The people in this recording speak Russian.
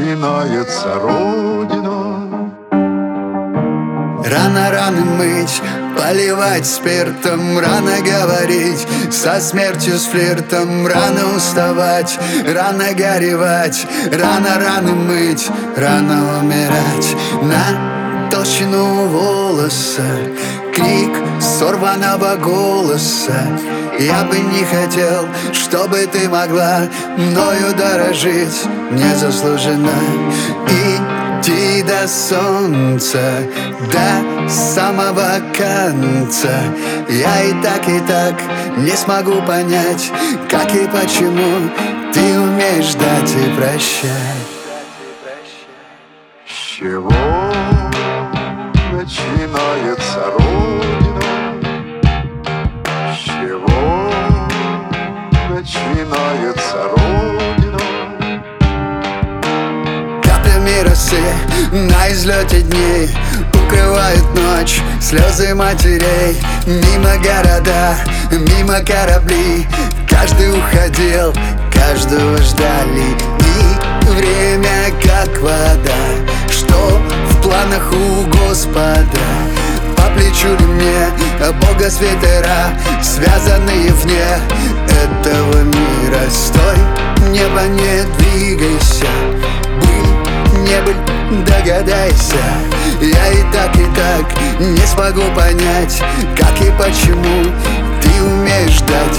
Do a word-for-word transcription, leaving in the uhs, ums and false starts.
начинается Родина. Рано раны мыть, поливать спиртом, рано говорить со смертью, с флиртом, рано уставать, рано горевать, рано раны мыть, рано умирать. На толщину волоса крик сорванного голоса. Я бы не хотел, чтобы ты могла мною дорожить незаслуженно. Идти до солнца, до самого конца. Я и так, и так не смогу понять, как и почему ты умеешь ждать и прощать. С чего начинается Родина? С чего начинается Родина? Каплями росы на излете дней укрывают ночь слезы матерей. Мимо города, мимо корабли, каждый уходил, каждого ждали. И время как вода, что в планах у Господа. По плечу ли мне Бога свитера, связанные вне этого мира. Стой, небо, не двигайся, быль, не быль, догадайся. Я и так, и так не смогу понять, как и почему ты умеешь ждать